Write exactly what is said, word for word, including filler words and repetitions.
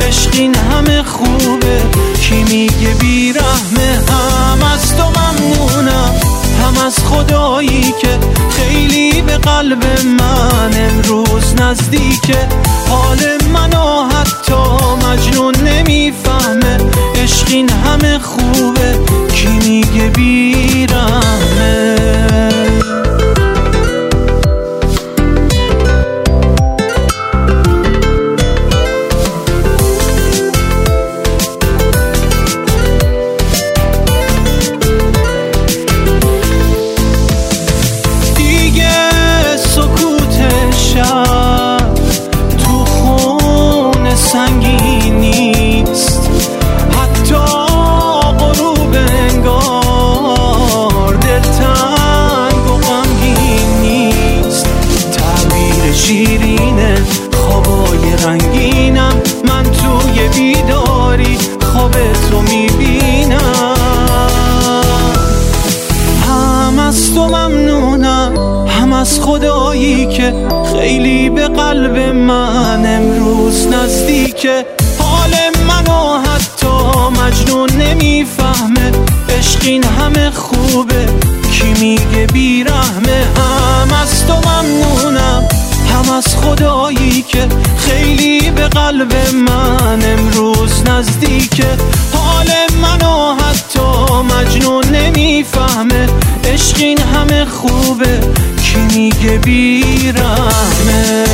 عشق این همه خوبه کی میگه بیرحمه؟ هم از تو ممنونم، هم از خدایی که خیلی به قلب من امروز نزدیکه. حال منو حتی مجنون نمیفهمه، عشق این همه خوبه کی میگه بیرحمه؟ سنگین نیست حتی غروب انگار، دلتنگ و غمگین نیست. تعبیر شیرینه خوابای رنگینم، من توی بیداری خواب تو میبینم. هم از تو ممنونم، هم از خدایی که خیلی به قلب من امروز نزدیکه. حال منو حتی مجنون نمیفهمه، عشق این همه خوبه کی میگه بیرحمه؟ هم از تو ممنونم، هم از خدایی که خیلی به قلب من امروز نزدیکه. حال منو حتی مجنون نمیفهمه، عشق این همه خوبه کی میگه بیرحمه؟